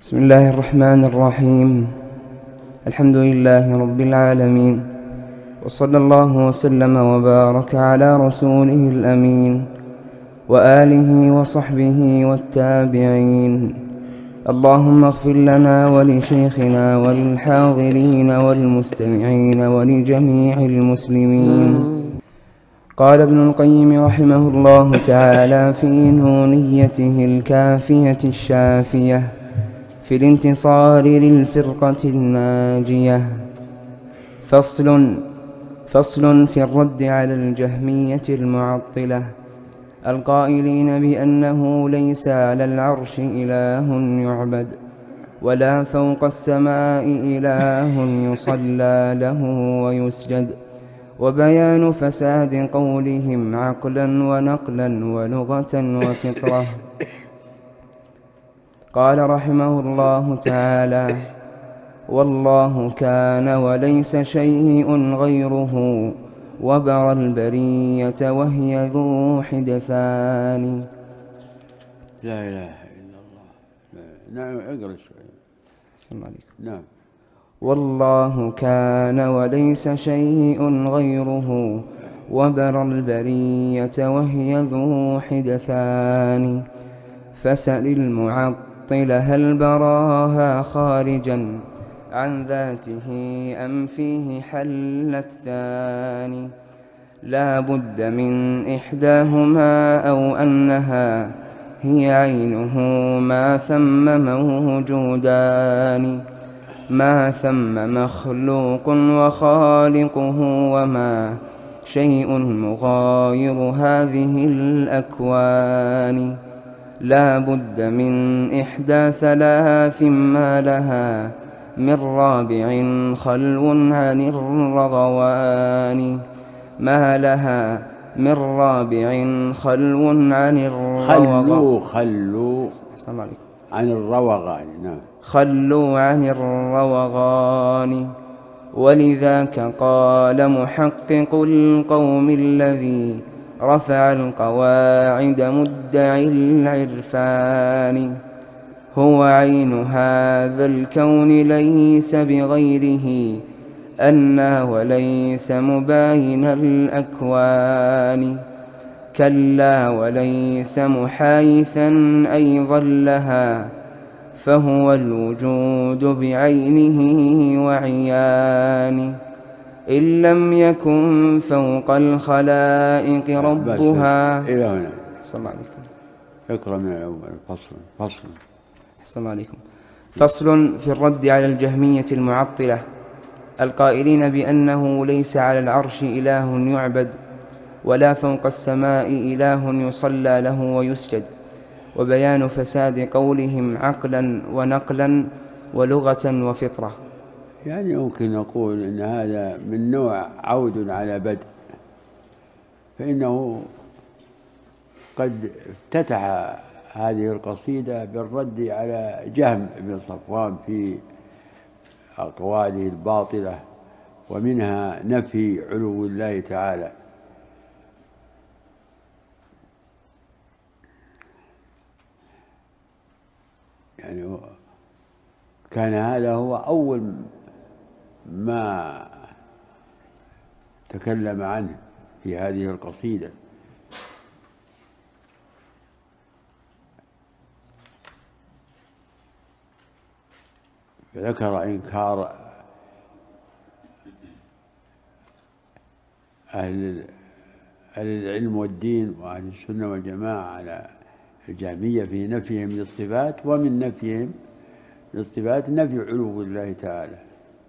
بسم الله الرحمن الرحيم. الحمد لله رب العالمين، وصلى الله وسلم وبارك على رسوله الأمين وآله وصحبه والتابعين. اللهم اغفر لنا ولشيخنا وللحاضرين والمستمعين ولجميع المسلمين. قال ابن القيم رحمه الله تعالى في نونيته الكافية الشافية في الانتصار للفرقة الناجية: فصل في الرد على الجهمية المعطلة القائلين بأنه ليس على العرش إله يعبد ولا فوق السماء إله يصلى له ويسجد، وبيان فساد قولهم عقلا ونقلا ولغة وفطرة. قال رحمه الله تعالى: والله كان وليس شيء غيره وبر البرية وهي ذو حدثان. لا إله إلا الله. نعم، اقرأ شوي. السلام عليكم. نعم. والله كان وليس شيء غيره وبر البرية وهي ذو حدثان. فسل المعطل هل براها خارجا عن ذاته أم فيه حل الثاني؟ لا بد من إحداهما أو أنها هي عينه ما ثم موجودان، ما ثم مخلوق وخالقه وما شيء مغاير هذه الأكوان. لا بد من إحدى ثلاث ما لها من رابع خلو عن الرغوان، ما لها من رابع خلو عن الروغان. خلوا عن الروغان. نعم. خلوا عن الروغان. ولذاك قال محقق القوم الذي رفع القواعد مدعي العرفان: هو عين هذا الكون ليس بغيره أنى وليس مباين الأكوان. كلا وليس محايثا أيضا لها، فهو الوجود بعينه وعيان. إن لم يكن فوق الخلائق ربها. إلى هنا. السلام عليكم. اقرأ من الأول. فصل. السلام عليكم. فصل في الرد على الجهمية المعطلة القائلين بأنه ليس على العرش إله يعبد ولا فوق السماء إله يصلى له ويسجد، وبيان فساد قولهم عقلا ونقلا ولغة وفطرة. يعني يمكن نقول إن هذا من نوع عود على بدء، فإنه قد افتتح هذه القصيدة بالرد على جهم بن صفوان في أقواله الباطلة، ومنها نفي علو الله تعالى. يعني كان هذا هو أول ما تكلم عنه في هذه القصيدة. ذكر إنكار أهل العلم والدين وأهل السنة والجماعة على الجهمية في نفيهم للصفات، ومن نفيهم للصفات نفي علو الله تعالى.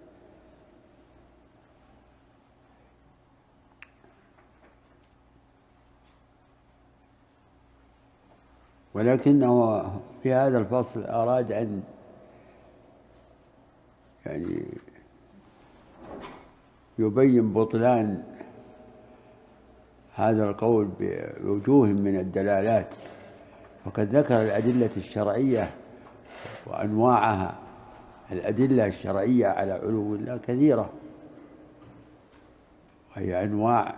ولكنه في هذا الفصل أراد أن يعني يبين بطلان هذا القول بوجوه من الدلالات، وقد ذكر الأدلة الشرعية وأنواعها. الأدلة الشرعية على علو الله كثيرة، وهي أنواع،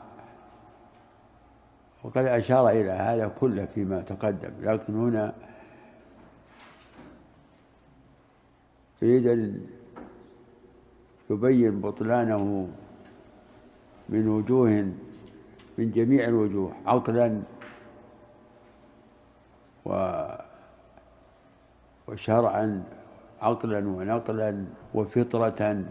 وقد أشار إلى هذا كله فيما تقدم، لكن هنا يريد أن يبين بطلانه من وجوه، من جميع الوجوه، عقلا وشرعا، عقلا ونقلا وفطرة.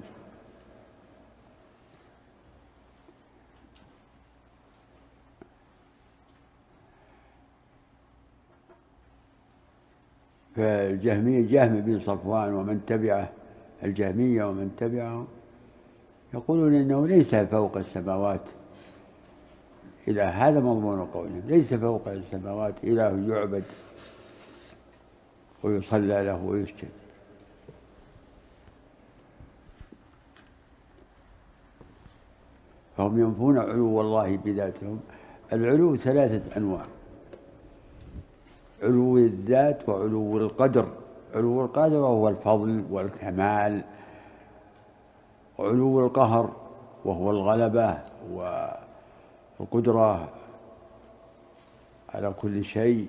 فالجهمية، جهم بن صفوان ومن تبعه، الجهمية ومن تبعه، يقولون إنه ليس فوق السماوات إله. هذا مضمون قولهم، ليس فوق السماوات إله يعبد ويصلى له ويسجد. فهم ينفون علو الله بذاتهم. العلو ثلاثة أنواع: علو الذات وعلو القدر. علو القدر وهو الفضل والكمال، وعلو القهر وهو الغلبة والقدرة على كل شيء.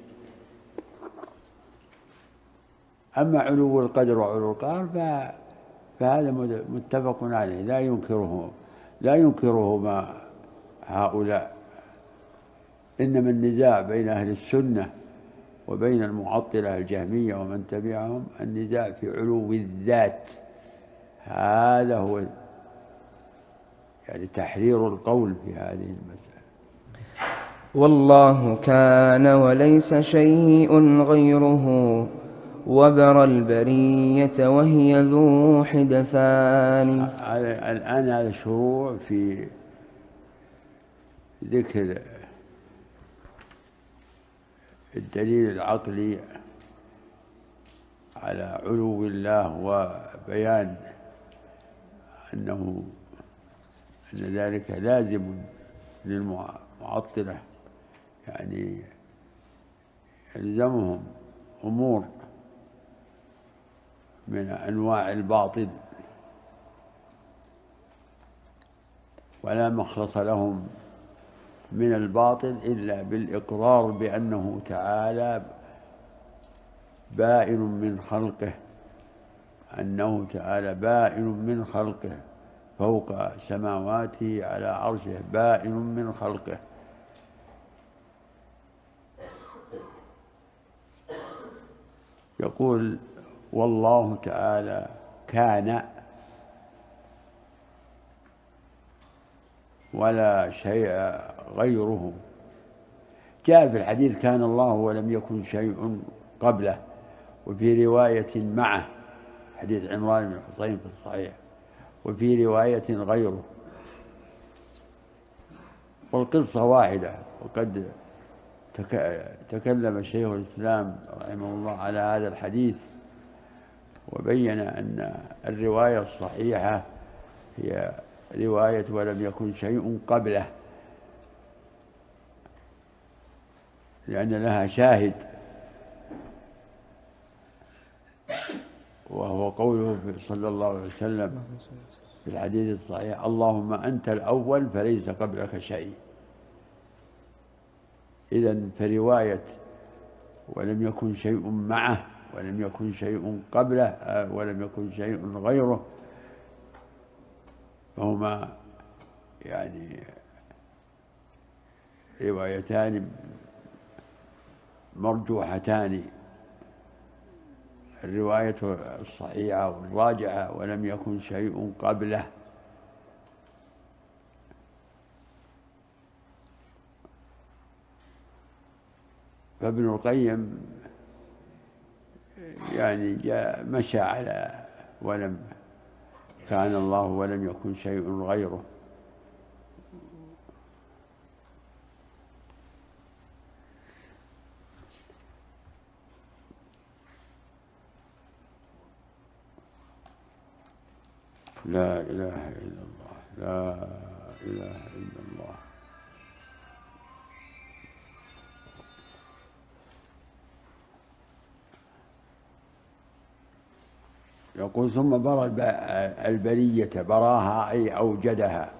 أما علو القدر وعلو القهر فهذا متفق عليه، لا ينكرهما هؤلاء. إنما النزاع بين أهل السنة وبين المعطلة الجهمية ومن تبعهم النزاع في علو الذات. هذا هو يعني تحرير القول في هذه المسألة. والله كان وليس شيء غيره، وبر البرية وهي ذو حدثان. الآن هذا شروع في ذكر الدليل العقلي على علو الله، وبيان أن ذلك لازم للمعطلة، يعني يلزمهم أمور من أنواع الباطل، ولا مخلص لهم من الباطل إلا بالإقرار بأنه تعالى بائن من خلقه، أنه تعالى بائن من خلقه فوق سماواته على عرشه، بائن من خلقه. يقول: والله تعالى كان ولا شيء غيره. جاء في الحديث: كان الله ولم يكن شيء قبله، وفي رواية معه، حديث عمران بن حصين في الصحيح، وفي رواية غيره. والقصة واحدة. وقد تكلم شيخ الإسلام رحمه الله على هذا الحديث، وبين أن الرواية الصحيحة هي رواية ولم يكن شيء قبله، لأن لها شاهد، وهو قوله صلى الله عليه وسلم في الحديث الصحيح: اللهم أنت الأول فليس قبلك شيء. إذن فرواية ولم يكن شيء معه ولم يكن شيء قبله ولم يكن شيء غيره، فهما يعني روايتان مرجوحتان. الرواية الصحيحة والراجعة ولم يكن شيء قبله. فابن القيم يعني مشى على ولم كان الله ولم يكن شيء غيره. لا إله إلا الله، لا إله إلا الله. يقول: ثم برى البرية، براها أي أوجدها،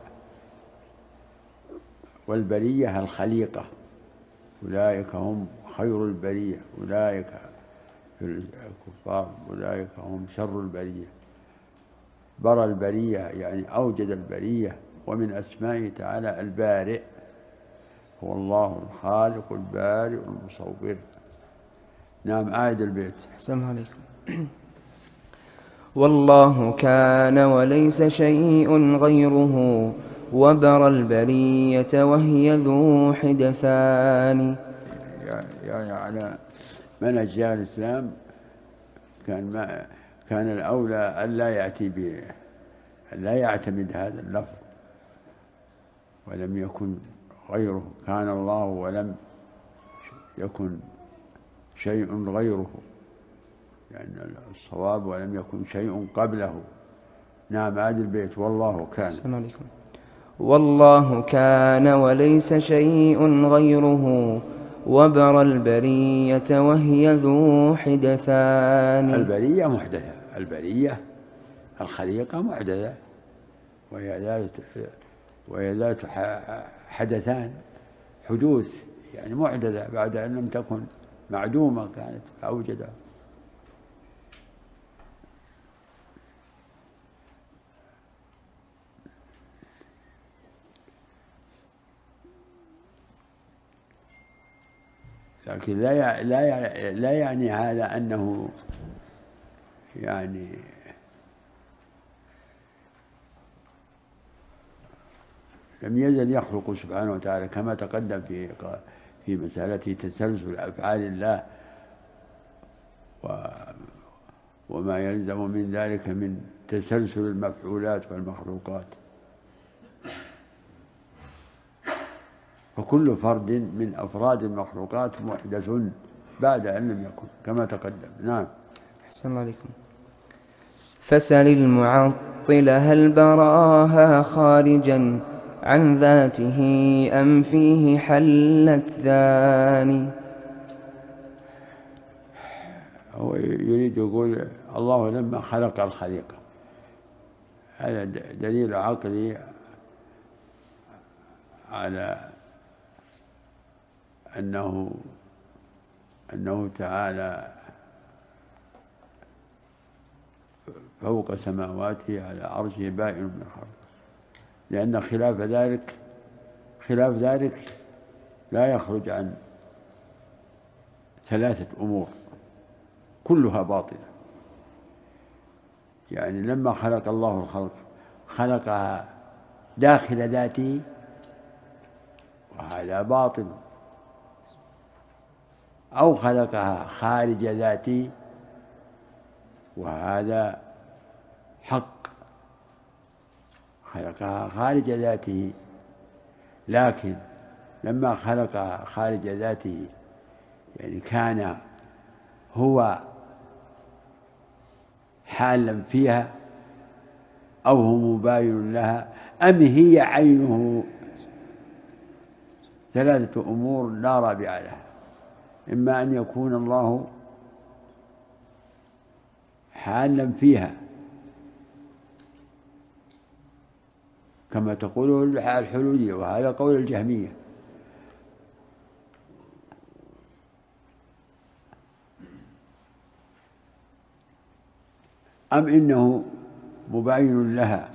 والبرية الخليقة، أولئك هم خير البرية، أولئك في الكفار أولئك هم شر البرية. برى البرية يعني أوجد البرية، ومن أسمائه تعالى البارئ، هو الله الخالق البارئ المصور. نعم، أعد البيت. أحسن عليكم. والله كان وليس شيء غيره، وبرى البرية وهي ذو حدثان. يعني على منهج شيخ الإسلام كان الأولى ألا يأتي به، لا يعتمد هذا اللفظ ولم يكن غيره. كان الله ولم يكن شيء غيره، لأن يعني الصواب ولم يكن شيء قبله. نعم، عاد البيت. والله كان. السلام عليكم. والله كان وليس شيء غيره، وبرى البرية وهي ذو حدثان. البرية محدثة، البرية الخليقة محدثة، وهي ذات حدثان، حدوث يعني محدثة بعد أن لم تكن معدومة، كانت أوجدها. لكن لا يعني هذا أنه يعني لم يزل يخلق سبحانه وتعالى، كما تقدم في مسألة تسلسل أفعال الله وما يلزم من ذلك من تسلسل المفعولات والمخلوقات. فكل فرد من أفراد المخلوقات محدث بعد أن لم يكن، كما تقدم. نعم. أحسن عليكم. فسل المعطل هل براها خارجا عن ذاته أم فيه حلت ذاني. هو يريد يقول الله لما خلق الخليقة، هذا دليل عقلي على أنه تعالى فوق سماواته على عرشه بائن من خلقه، لأن خلاف ذلك لا يخرج عن ثلاثة أمور كلها باطلة. يعني لما خلق الله الخلق خلقها داخل ذاته، وهذا باطل، أو خلقها خارج ذاته، وهذا حق. خلقها خارج ذاته، لكن لما خلقها خارج ذاته يعني كان هو حالا فيها، أو هو مباين لها، أم هي عينه. ثلاثة أمور لا رابع لها: إما أن يكون الله حالا فيها كما تقوله الحلولية، وهذا قول الجهمية، أم إنه مباين لها،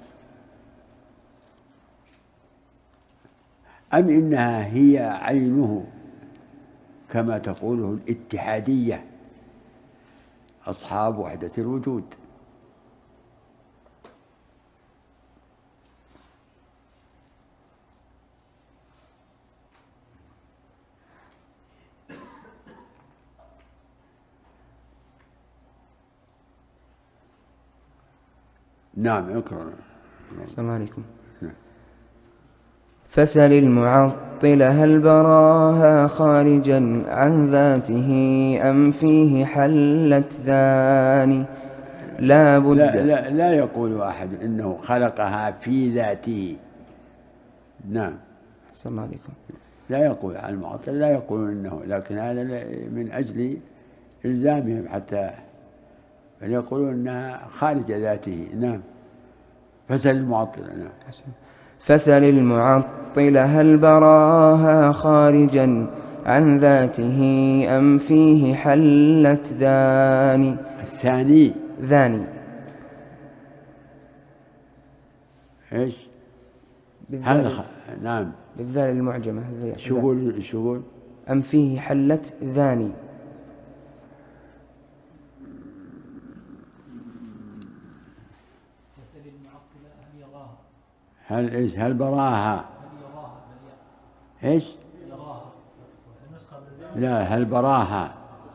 أم إنها هي عينه كما تقوله الاتحادية أصحاب وحدة الوجود. نعم، اقرأ. السلام عليكم. فسل المعطل هل براها خارجا عن ذاته أم فيه حلت ذاني. لا بد. لا يقول أحد إنه خلقها في ذاته. نعم. السلام عليكم. لا يقول عن المعطل، لا يقولون إنه، لكن هذا من أجل إلزامهم حتى يقولون إنها خارج ذاته. نعم. فسل المعطل. نعم. فسل المعطل هل براها خارجا عن ذاته أم فيه حلت ذاني. الثاني ذاني إيش؟ بالذال. نعم بالذال المعجمة. شو قول أم فيه حلت ذاني. هل براها إيش؟ لا هل براها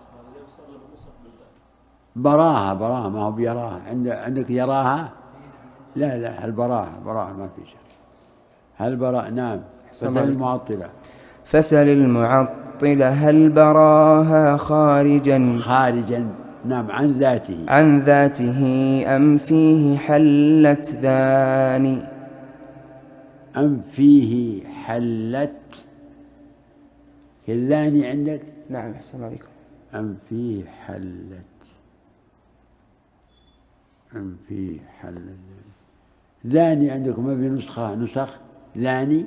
ما هو بيراها. عندك يراها. لا هل براها ما في شيء. هل براها. نعم. فسل المعطلة. فسل المعطلة هل براها خارجا. نعم عن ذاته أم فيه حلت ذاني. أم فيه حلت الذاني عندك. نعم أحسن عليكم. أم فيه حلت ذاني عندكم ما في نسخ ذاني.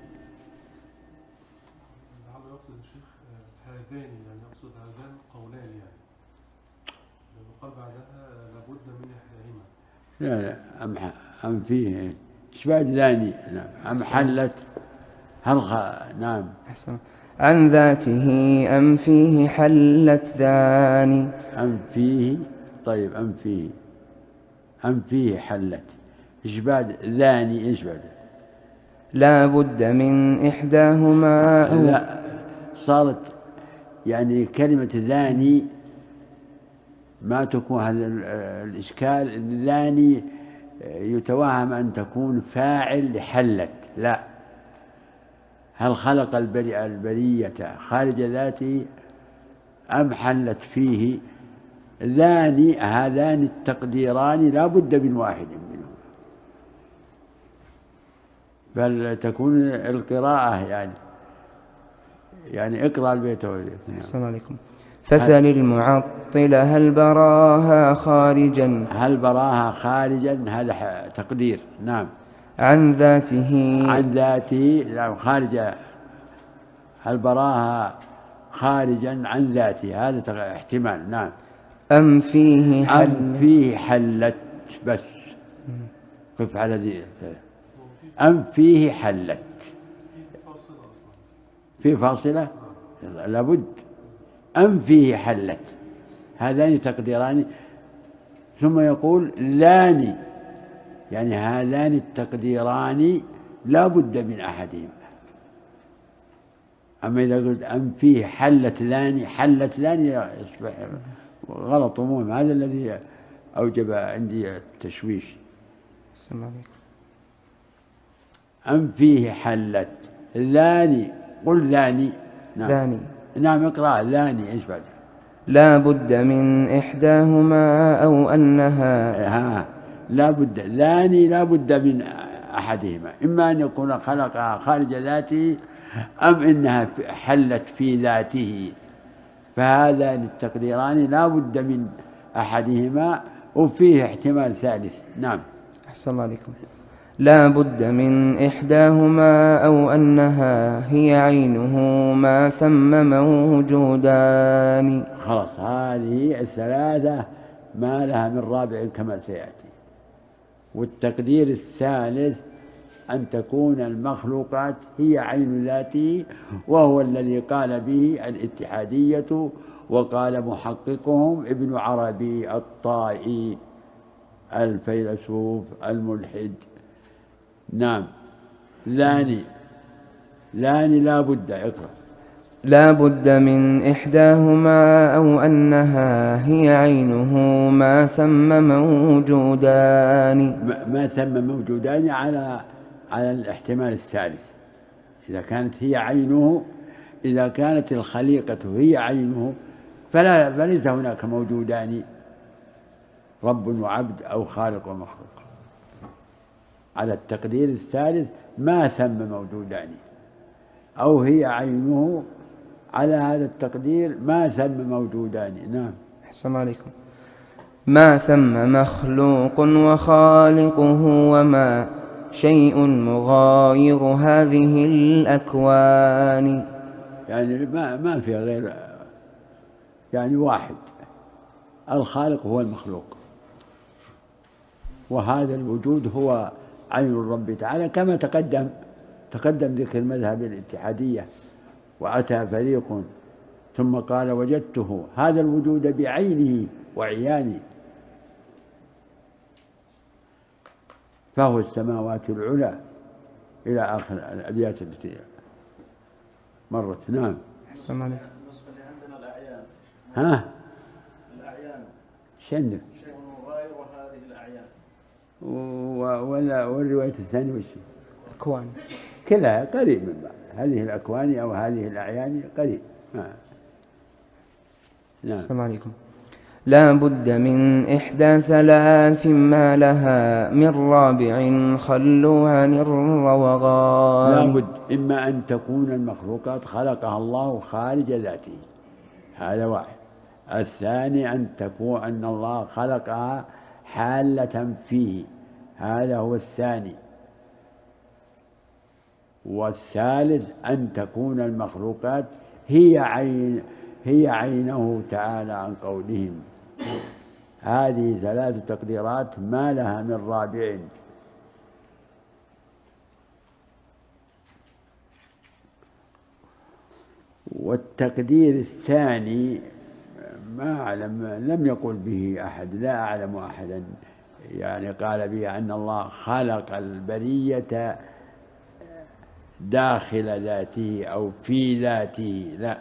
يقصد الشيخ هذان، يعني يقصد هذان قولان، يعني لأنه قال بعدها لابد من إحداهما. لا أم فيه إيش بعد ذاني. نعم أم حلت نعم أحسن. عن ذاته أم فيه حلت ذاني. أم فيه. طيب أم فيه حلت. إيش بعد ذاني. إيش بعد. لا بد من إحداهما. لا صارت يعني كلمة ذاني ما تكون هذا الإشكال. ذاني يتوهم أن تكون فاعل لحلت. لا. هل خلق البرية خارج ذاته أم حلت فيه. هذان التقديران لا بد من واحد منهما، بل تكون القراءة يعني اقرأ البيت. السلام عليكم. فسل المعطلة هل براها خارجا. هذا تقدير. نعم. عن ذاته. نعم خارجة. هل براها خارجا عن ذاته. هذا احتمال. نعم. أم فيه حلت. بس قف على ذي. أم فيه حلت. في فاصلة لابد. أم فيه حلت. هذان تقديران. ثم يقول لاني، يعني هذان التقديران لا بد من أحدهما. أما إذا قلت أم فيه حلت لاني يصبح غلط عموما. هذا الذي أوجب عندي التشويش. السلام عليكم. أم فيه حلت لاني. قل لاني. نعم اقرأ لاني. إيش بعد. لا بد من إحداهما أو أنها. لا بد. لاني لا بد من أحدهما، إما أن يكون خلقها خارج ذاته أم إنها حلت في ذاته. فهذان التقديران لا بد من أحدهما، وفيه احتمال ثالث. نعم. أحسن الله عليكم. لا بد من إحداهما أو أنها هي عينه ما ثم موجودان. خلاص هذه الثلاثة ما لها من رابع كما سيأتي. والتقدير الثالث أن تكون المخلوقات هي عين ذاته، وهو الذي قال به الاتحادية، وقال محققهم ابن عربي الطائي الفيلسوف الملحد. نعم. لاني لا بد. اقرأ. لا بد من إحداهما أو أنها هي عينه ما ثم موجودان. على الاحتمال الثالث. إذا كانت هي عينه، إذا كانت الخليقة هي عينه فليس هناك موجودان، رب وعبد أو خالق ومخلوق. على التقدير الثالث ما ثم موجودان، أو هي عينه. على هذا التقدير ما ثم موجودان. نعم. أحسن عليكم. ما ثم مخلوق وخالقه وما شيء مغاير هذه الأكوان. يعني ما في غير يعني واحد، الخالق هو المخلوق، وهذا الوجود هو عين الرب تعالى، كما تقدم ذكر المذهب الاتحادية. وأتى فريق ثم قال وجدته هذا الوجود بعينه وعيانه، فهو السماوات العلى إلى آخر الأبيات التي مرت. نعم. أحسن الله عليك. بالنسبة عندنا الأعيان. ها؟ الأعيان. شنو؟ شيء غير هذه الأعيان. ولا والرواية الثانية وش؟ أكوان. كلها قريب من بعض، هذه الأكوان أو هذه الأعيان قريب. نعم. السلام عليكم. لا بد من إحدى ثلاث ما لها من رابع خلوا عن الروغان. لا بد، إما أن تكون المخلوقات خلقها الله خارج ذاته، هذا واحد. الثاني أن تكون أن الله خلقها حالة فيه، هذا هو الثاني. والثالث أن تكون المخلوقات هي عينه تعالى عن قولهم. هذه ثلاث تقديرات ما لها من رابع. والتقدير الثاني ما أعلم، لم يقل به أحد، لا أعلم أحدا يعني قال به أن الله خلق البرية داخل ذاته أو في ذاته، لا.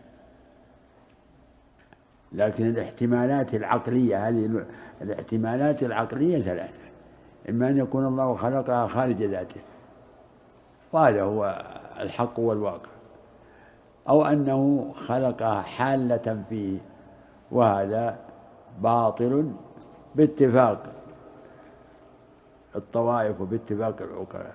لكن الاحتمالات العقلية، هذه الاحتمالات العقلية ثلاثة: إما أن يكون الله خلقها خارج ذاته، وهذا هو الحق والواقع، أو أنه خلقها حالة فيه، وهذا باطل باتفاق الطوائف وباتفاق العقلاء.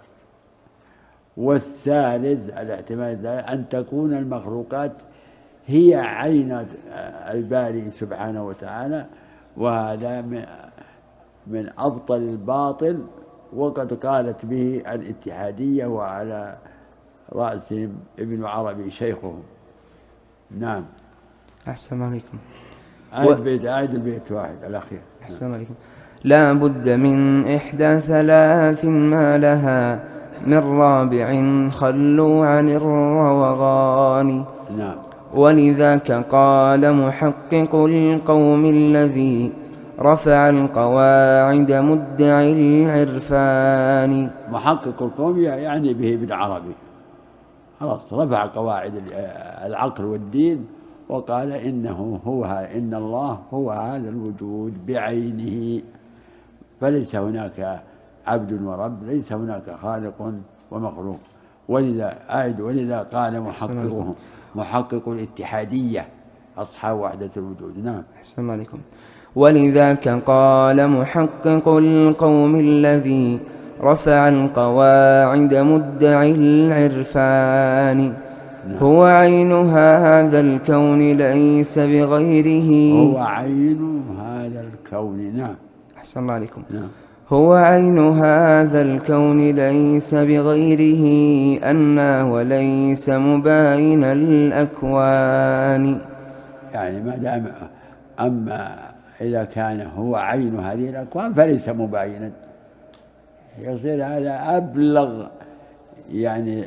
والثالث الاحتمال أن تكون المخلوقات هي عين الباري سبحانه وتعالى، وهذا من أبطل الباطل، وقد قالت به الاتحادية، وعلى رأسهم ابن عربي شيخهم. نعم. أحسن عليكم. أعد البيت واحد الأخير. أحسن عليكم. لا بد من إحدى ثلاث ما لها من رابع خلوا عن الروغان. نعم. ولذاك قال محقق القوم الذي رفع القواعد مدعي العرفان. محقق القوم يعني به ابن عربي، خلاص رفع قواعد العقل والدين وقال إن الله هو هذا الوجود بعينه، فليس هناك عبد ورب، ليس هناك خالق ومخلوق. ولذا قال محقق الاتحادية أصحاب وحدة الوجود. نعم. أحسن عليكم. ولذاك قال محقق القوم الذي رفع القواعد مدعي العرفان. هو عين هذا الكون ليس بغيره. هو عين هذا الكون. نعم. أحسن الله عليكم. نعم. هو عين هذا الكون ليس بغيره أنا وليس مباين الأكوان. يعني ما دام، أما إذا كان هو عين هذه الأكوان فليس مباينا، يصير هذا أبلغ، يعني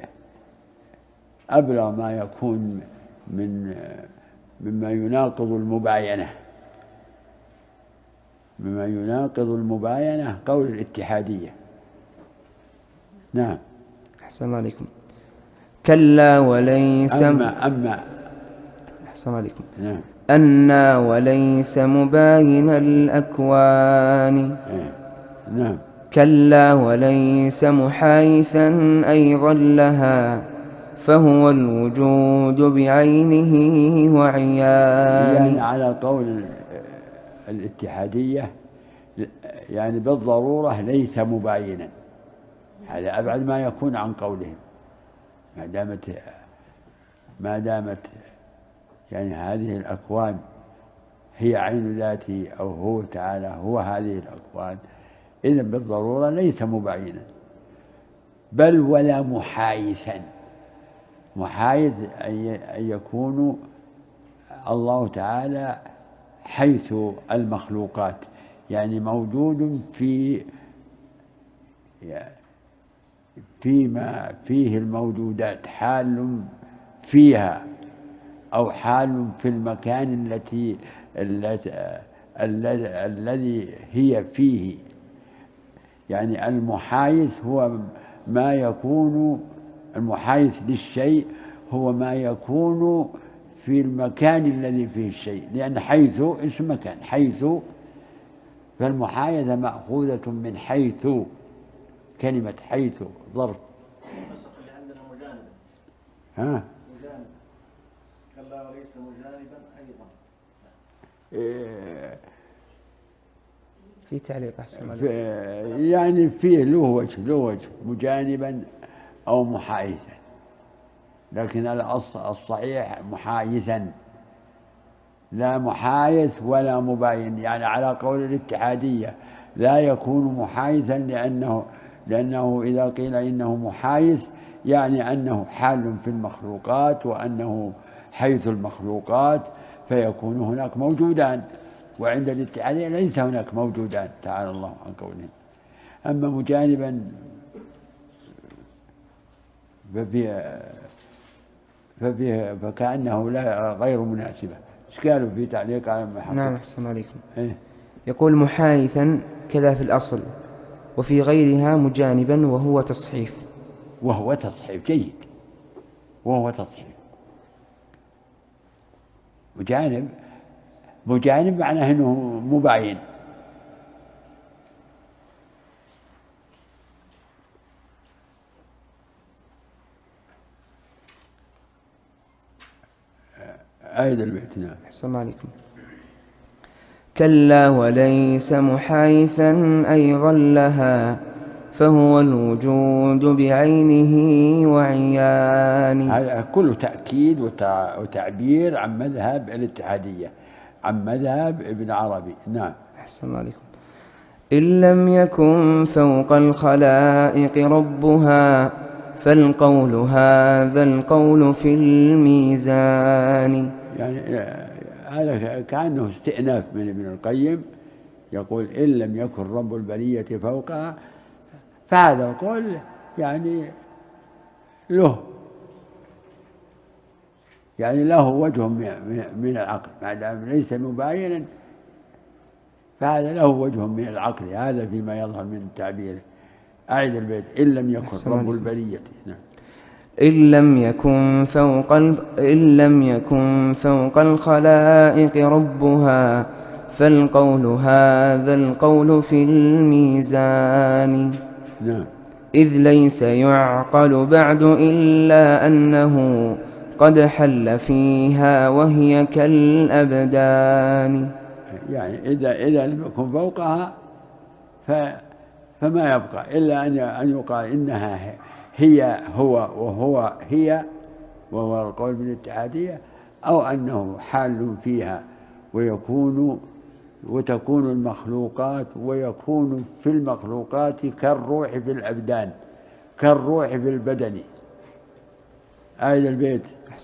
أبلغ ما يكون مما يناقض المباينة قول الاتحادية. نعم. أحسن عليكم. كلا وليس أما أحسن عليكم. نعم. أنا وليس مباين الأكوان. نعم. كلا وليس محايثا أيضا لها فهو الوجود بعينه وعيان. يعني على قول الاتحادية يعني بالضرورة ليس مباينا، هذا أبعد ما يكون عن قولهم، ما دامت يعني هذه الأكوان هي عين ذاته أو هو تعالى هو هذه الأكوان، إذن بالضرورة ليس مباينا بل ولا محايسا. محايد أن يكون الله تعالى حيث المخلوقات، يعني موجود فيما فيه الموجودات، حال فيها أو حال في المكان الذي هي فيه. يعني المحايث هو ما يكون، المحايث للشيء هو ما يكون في المكان الذي فيه الشيء، لأن حيث اسم مكان، حيث، فالمحايثة مأخوذة من حيث، كلمة حيث ظرف. النسخ اللي عندنا مجانبا. ها؟ مجانبا. كلا وليس مجانبا أيضا. في تعليق أحسن يعني فيه له وجه مجانبا أو محايثا، لكن الصحيح محايثا، لا محايث ولا مباين. يعني على قول الاتحادية لا يكون محايثا لأنه إذا قيل إنه محايث يعني أنه حال في المخلوقات وأنه حيث المخلوقات، فيكون هناك موجودان، وعند الاتحادية ليس هناك موجودان، تعالى الله عن قولهم. أما مجانبا فكأنه لا غير مناسبة. إيش قالوا في تعليق على المحقق؟ نعم أحسن عليكم. إيه؟ يقول محايثا كذا في الأصل، وفي غيرها مجانبا وهو تصحيف. وهو تصحيف جيد، وهو تصحيف. مجانب معناه أنه مباين. آية البيت. نعم. أحسن عليكم. كلا وليس محايثا أيضا لها، فهو الوجود بعينه وعيان. هذا كله تأكيد وتعبير عن مذهب الاتحادية، عن مذهب ابن عربي. نعم. أحسن عليكم. إن لم يكن فوق الخلائق ربها، فالقول هذا القول في الميزان. يعني هذا كأنه استئناف من ابن القيم، يقول إن لم يكن رب البرية فوقها، فهذا القول يعني له وجه من العقل، ما دام ليس مباينا فهذا له وجه من العقل. هذا فيما يظهر من تعبيره. أعد البيت. إن لم يكن رب البرية. نعم. إن لم يكن فوق الخلائق ربها، فالقول هذا القول في الميزان. نعم. إذ ليس يعقل بعد إلا أنه قد حل فيها وهي كالأبدان. يعني إذا لم يكن فوقها فما يبقى إلا أن يقال إنها هي هو وهو هي، وهو القول بالاتحادية، أو أنه حال فيها وتكون المخلوقات، ويكون في المخلوقات كالروح في الأبدان، كالروح في البدن. آية البيت.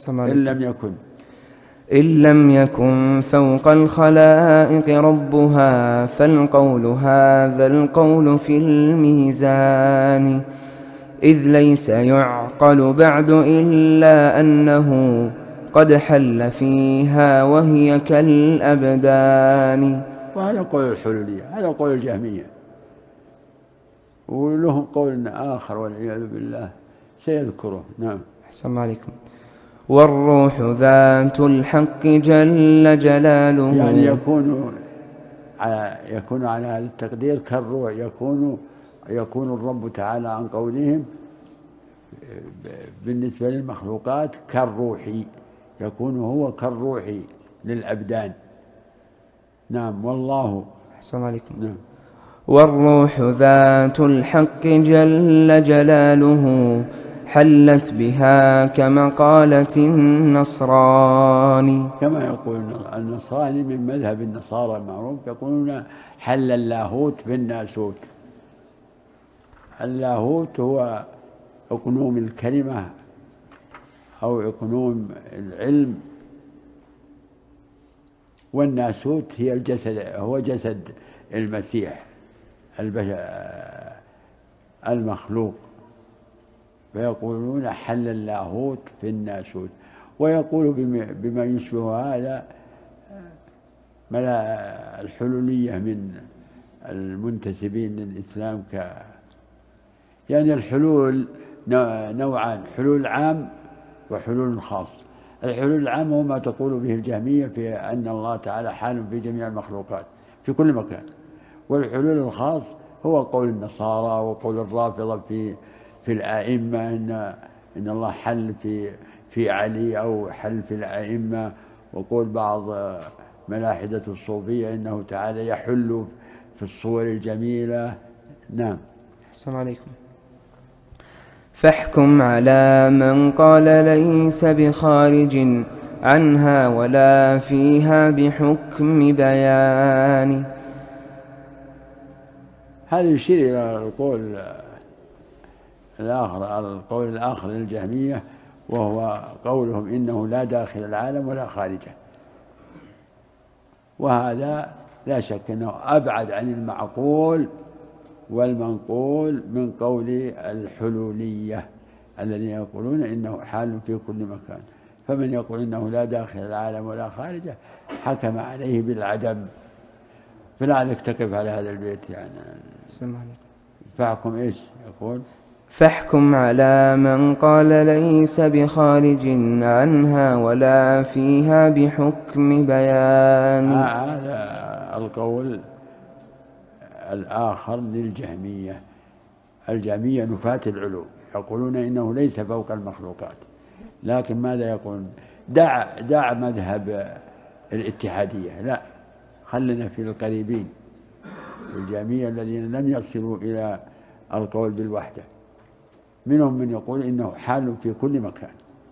إن لم يكن فوق الخلائق ربها، فالقول هذا القول في الميزان. إذ ليس يعقل بعد إلا أنه قد حل فيها وهي كالأبدان. وهذا قول الحلولية، هذا قول الجهمية، ولهم قول آخر والعياذ بالله سيذكره. نعم. أحسن عليكم. والروح ذات الحق جل جلاله. يعني يكون على هذا التقدير كالروح، يكون الرب تعالى عن قولهم بالنسبة للمخلوقات كالروح، يكون هو كالروح للأبدان. نعم. والله. أحسن عليكم. نعم. والروح ذات الحق جل جلاله، حلت بها كمقالة النصراني. كما يقول النصراني من مذهب النصارى المعروف، يقولون حل اللاهوت بالناسوت. اللاهوت هو أقنوم الكلمة أو إقنوم العلم، والناسوت هي الجسد، هو جسد المسيح المخلوق، فيقولون حل اللاهوت في الناسوت. ويقول بما يشبه هذا الحلولية من المنتسبين للإسلام يعني الحلول نوعان: حلول عام وحلول خاص. الحلول العام هو ما تقول به الجهمية في أن الله تعالى حال في جميع المخلوقات في كل مكان. والحلول الخاص هو قول النصارى وقول الرافضة في الأئمة إن الله حل في علي أو حل في الأئمة، وقول بعض ملاحدة الصوفية إنه تعالى يحل في الصور الجميلة. نعم. السلام عليكم. فاحكم على من قال ليس بخارج عنها ولا فيها بحكم بيان. هذا يشير إلى القول الآخر للجهمية، وهو قولهم إنه لا داخل العالم ولا خارجه، وهذا لا شك أنه أبعد عن المعقول والمنقول من قول الحلولية الذين يقولون إنه حال في كل مكان. فمن يقول إنه لا داخل العالم ولا خارجه حكم عليه بالعدم. فلعلك تقف على هذا البيت يعني. فاحكم إيش يقول؟ فاحكم على من قال ليس بخارج عنها ولا فيها بحكم بيان. هذا القول الآخر للجهمية. الجهمية نفاة العلو، يقولون إنه ليس فوق المخلوقات، لكن ماذا يقولون؟ دع مذهب الاتحادية، لا، خلنا في القريبين. الجهمية الذين لم يصلوا إلى القول بالوحدة، منهم من يقول إنه حال في كل مكان،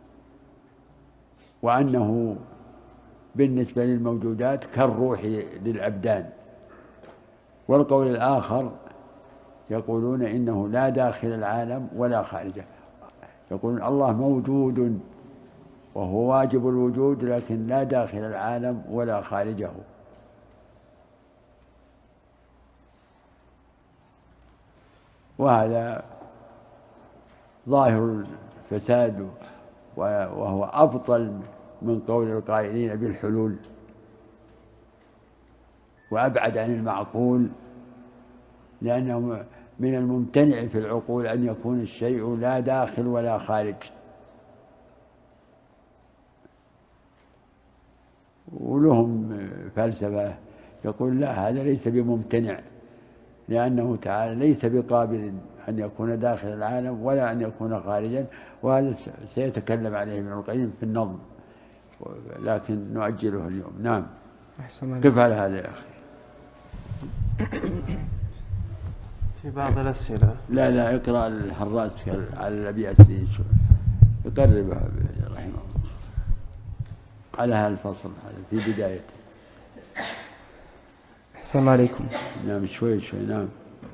وأنه بالنسبة للموجودات كالروح للأبدان. والقول الآخر يقولون إنه لا داخل العالم ولا خارجه، يقولون الله موجود وهو واجب الوجود، لكن لا داخل العالم ولا خارجه. وهذا ظاهر الفساد، وهو أبطل من قول القائلين بالحلول، وأبعد عن المعقول، لأنه من الممتنع في العقول أن يكون الشيء لا داخل ولا خارج. ولهم فلسفة يقول لا، هذا ليس بممتنع، لأنه تعالى ليس بقابل أن يكون داخل العالم ولا أن يكون خارجا، وهذا سيتكلم عليه ابن القيم في النظم، لكن نؤجله اليوم. نعم. كيف على هذا يا أخي؟ في بعض الأسئلة. لا اقرأ الحراس على الذي أسلي يقربها رحمه الله على هذا الفصل في بدايته. السلام عليكم. نعم شوي. نعم.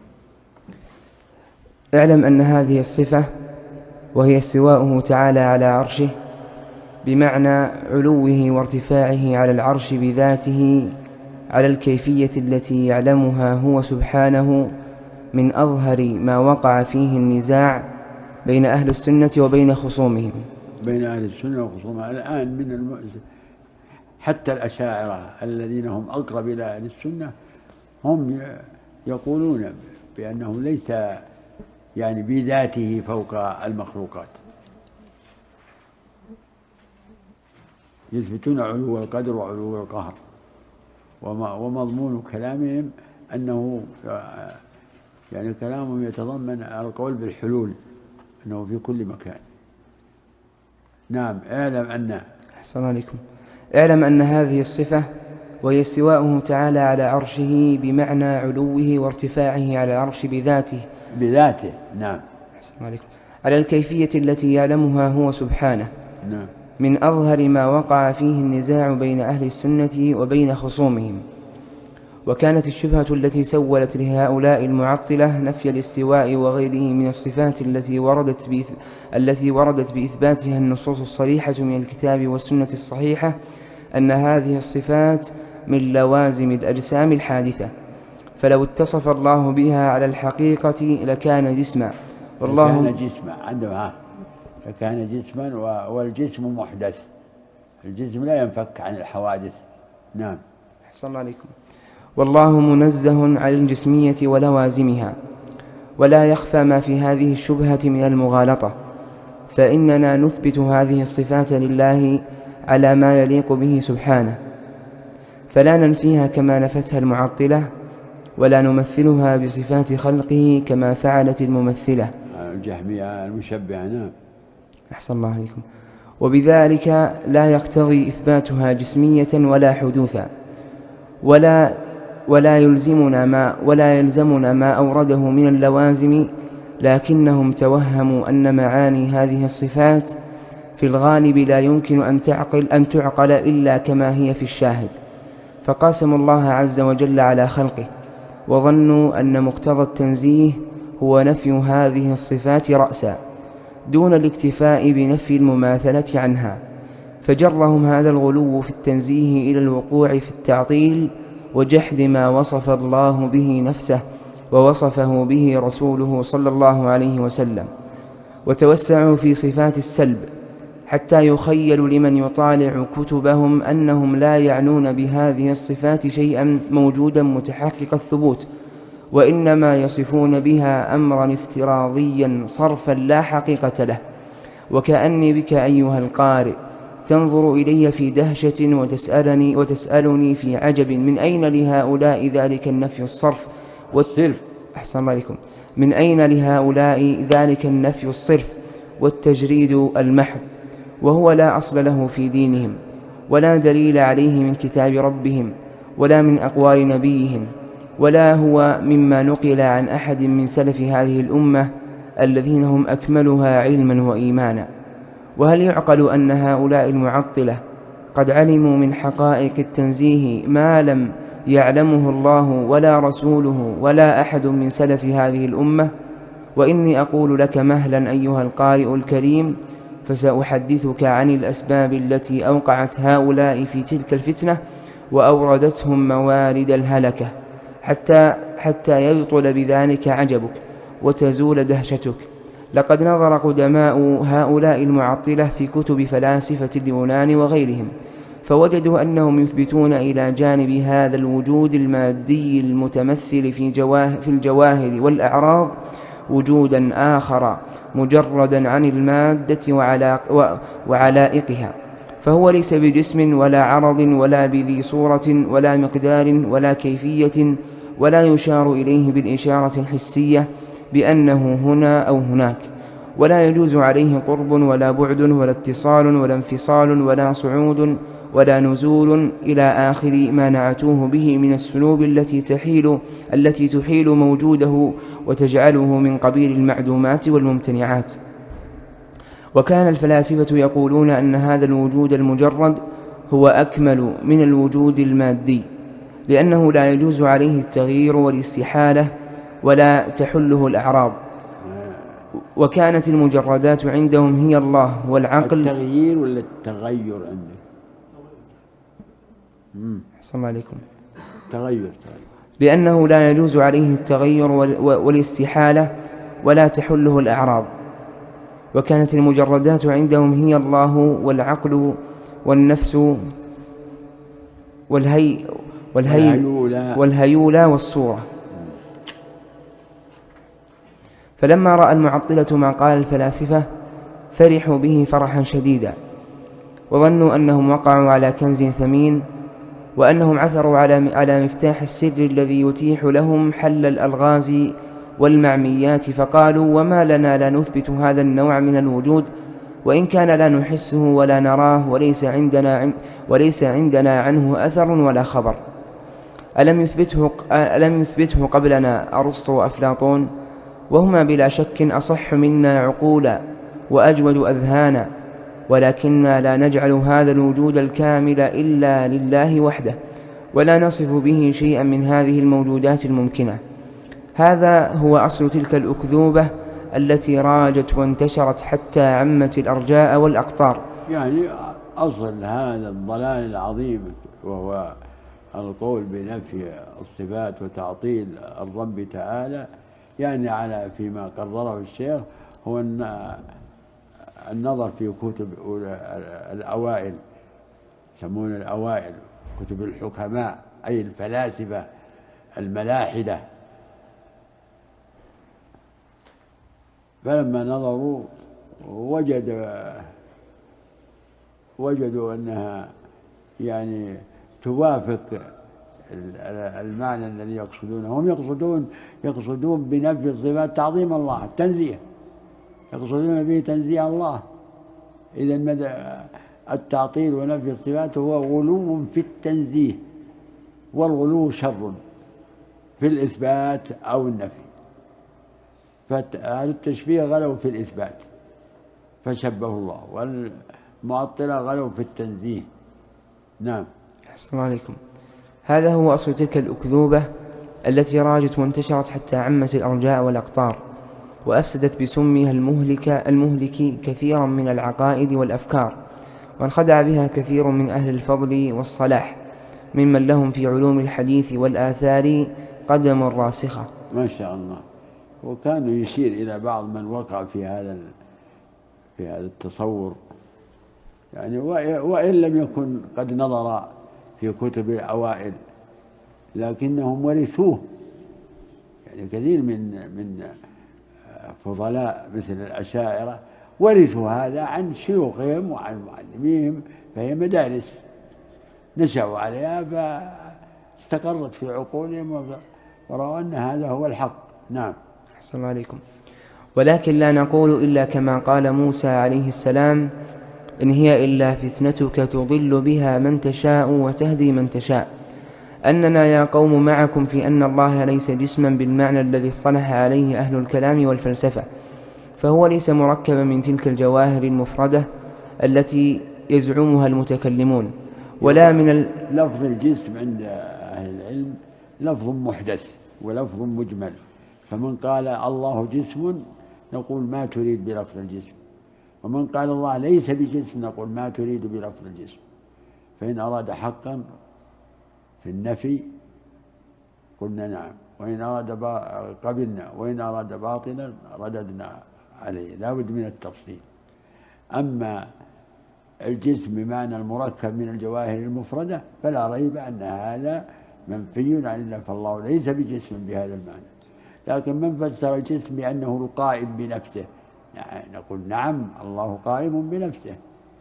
اعلم أن هذه الصفة وهي استواؤه تعالى على عرشه بمعنى علوه وارتفاعه على العرش بذاته على الكيفية التي يعلمها هو سبحانه من أظهر ما وقع فيه النزاع بين أهل السنة وبين خصومهم. بين أهل السنة وخصومهم الآن حتى الأشاعرة الذين هم أقرب إلى أهل السنة هم يقولون بأنه ليس يعني بذاته فوق المخلوقات، يثبتون علو القدر وعلو القهر، ومضمون كلامهم أنه يعني كلامهم يتضمن القول بالحلول، أنه في كل مكان. نعم. اعلم أن هذه الصفة وهي استواؤه تعالى على عرشه بمعنى علوه وارتفاعه على العرش بذاته. نعم. على الكيفية التي يعلمها هو سبحانه. نعم. من أظهر ما وقع فيه النزاع بين أهل السنة وبين خصومهم، وكانت الشبهة التي سولت لهؤلاء المعطلة نفي الاستواء وغيره من الصفات التي وردت بإثباتها النصوص الصريحة من الكتاب والسنة الصحيحة أن هذه الصفات من لوازم الأجسام الحادثة، فلو اتصف الله بها على الحقيقة لكان جسما. والله لكان جسما عندما لكان جسما، والجسم محدث، الجسم لا ينفك عن الحوادث. نعم. أحسن الله عليكم. والله منزه عن الجسمية ولوازمها، ولا يخفى ما في هذه الشبهة من المغالطة، فإننا نثبت هذه الصفات لله على ما يليق به سبحانه، فلا ننفيها كما نفتها المعطلة، ولا نمثلها بصفات خلقه كما فعلت الممثلة الجهمية المشبهة. نعم. أحسن الله عليكم. وبذلك لا يقتضي إثباتها جسمية ولا حدوثا، ولا يلزمنا ما أورده من اللوازم، لكنهم توهموا أن معاني هذه الصفات في الغالب لا يمكن أن تعقل إلا كما هي في الشاهد، فقاسموا الله عز وجل على خلقه، وظنوا أن مقتضى التنزيه هو نفي هذه الصفات رأسا دون الاكتفاء بنفي المماثلة عنها، فجرهم هذا الغلو في التنزيه إلى الوقوع في التعطيل وجحد ما وصف الله به نفسه ووصفه به رسوله صلى الله عليه وسلم، وتوسعوا في صفات السلب حتى يخيل لمن يطالع كتبهم أنهم لا يعنون بهذه الصفات شيئا موجودا متحقق الثبوت، وإنما يصفون بها أمرا افتراضيا صرفا لا حقيقة له. وكأني بك أيها القارئ تنظر إلي في دهشة وتسألني في عجب من أين لهؤلاء ذلك النفي الصرف والتلف. أحسن الله عليكم. من أين لهؤلاء ذلك النفي الصرف والتجريد المحض، وهو لا أصل له في دينهم، ولا دليل عليه من كتاب ربهم، ولا من أقوال نبيهم، ولا هو مما نقل عن أحد من سلف هذه الأمة الذين هم أكملها علما وإيمانا. وهل يعقل أن هؤلاء المعطلة قد علموا من حقائق التنزيه ما لم يعلمه الله ولا رسوله ولا أحد من سلف هذه الأمة؟ وإني أقول لك مهلا أيها القارئ الكريم، فسأحدثك عن الأسباب التي أوقعت هؤلاء في تلك الفتنة وأوردتهم موارد الهلكة، حتى يبطل بذلك عجبك وتزول دهشتك. لقد نظر قدماء هؤلاء المعطلة في كتب فلاسفة اليونان وغيرهم، فوجدوا أنهم يثبتون إلى جانب هذا الوجود المادي المتمثل في الجواهر والأعراض وجودا آخر مجردا عن المادة وعلائقها، فهو ليس بجسم ولا عرض ولا بذي صورة ولا مقدار ولا كيفية، ولا يشار إليه بالإشارة الحسية بأنه هنا أو هناك، ولا يجوز عليه قرب ولا بعد ولا اتصال ولا انفصال ولا صعود ولا نزول إلى آخر ما نعتوه به من السلوب التي تحيل موجوده وتجعله من قبيل المعدومات والممتنعات. وكان الفلاسفة يقولون أن هذا الوجود المجرد هو أكمل من الوجود المادي، لأنه لا يجوز عليه التغيير والاستحالة ولا تحله الأعراض. وكانت المجردات عندهم هي الله والعقل. التغيير ولا التغير عندك؟ السلام عليكم. تغير. لأنه لا يجوز عليه التغير والاستحالة ولا تحله الأعراض. وكانت المجردات عندهم هي الله والعقل والنفس والهيولى والصورة. فلما رأى المعطلة ما قال الفلاسفة فرحوا به فرحا شديدا، وظنوا أنهم وقعوا على كنز ثمين، وأنهم عثروا على مفتاح السر الذي يتيح لهم حل الألغاز والمعميات، فقالوا وما لنا لا نثبت هذا النوع من الوجود وإن كان لا نحسه ولا نراه وليس عندنا عنه أثر ولا خبر. ألم يثبته قبلنا أرسطو وأفلاطون، وهما بلا شك أصح منا عقولا وأجود أذهانا، ولكننا لا نجعل هذا الوجود الكامل إلا لله وحده، ولا نصف به شيئا من هذه الموجودات الممكنة. هذا هو أصل تلك الأكذوبة التي راجت وانتشرت حتى عمت الأرجاء والأقطار. يعني أصل هذا الضلال العظيم وهو القول بنفي الصفات وتعطيل الرب تعالى، يعني على فيما قرره الشيخ هو النظر في كتب الأوائل، يسمون الأوائل كتب الحكماء أي الفلاسفة الملاحدة، فلما نظروا وجدوا أنها يعني توافق المعنى الذي يقصدونه. هم يقصدون بنفي الصفات تعظيم الله، التنزيه، يقصدون به تنزيه الله. إذن التعطيل ونفي الصفات هو غلو في التنزيه، والغلو شر في الإثبات أو النفي. فهذا التشبيه غلوا في الإثبات فشبه الله، والمعطلة غلوا في التنزيه. نعم. السلام عليكم. هذا هو أصل تلك الأكذوبة التي راجت وانتشرت حتى عمت الأرجاء والأقطار، وأفسدت بسمها المهلك كثيرا من العقائد والأفكار، وانخدع بها كثير من أهل الفضل والصلاح ممن لهم في علوم الحديث والآثار قدم راسخة. ما شاء الله. وكان يشير إلى بعض من وقع في هذا التصور، يعني وإن لم يكن قد نظر في كتب الأوائل لكنهم ورثوه. يعني كثير من فضلاء مثل الأشاعرة ورثوا هذا عن شيوخهم وعن معلميهم، فهي مدارس نشأوا عليها فاستقرت في عقولهم ورأوا أن هذا هو الحق. نعم. السلام عليكم. ولكن لا نقول إلا كما قال موسى عليه السلام: إن هي إلا فتنتك تضل بها من تشاء وتهدي من تشاء. أننا يا قوم معكم في أن الله ليس جسما بالمعنى الذي اصطلح عليه أهل الكلام والفلسفة، فهو ليس مركبا من تلك الجواهر المفردة التي يزعمها المتكلمون، ولا من لفظ الجسم عند أهل العلم لفظ محدث ولفظ مجمل، فمن قال الله جسم نقول ما تريد بلفظ الجسم، ومن قال الله ليس بجسم نقول ما تريد بلفظ الجسم. فإن أراد حقا في النفي قلنا نعم، وإن أراد قبلنا، وإن أراد باطلا رددنا عليه، لا بد من التفصيل. أما الجسم بمعنى المركب من الجواهر المفردة فلا ريب أن هذا منفي عن الله، فالله ليس بجسم بهذا المعنى. لكن من فسر الجسم بأنه القائم بنفسه يعني نقول نعم الله قائم بنفسه.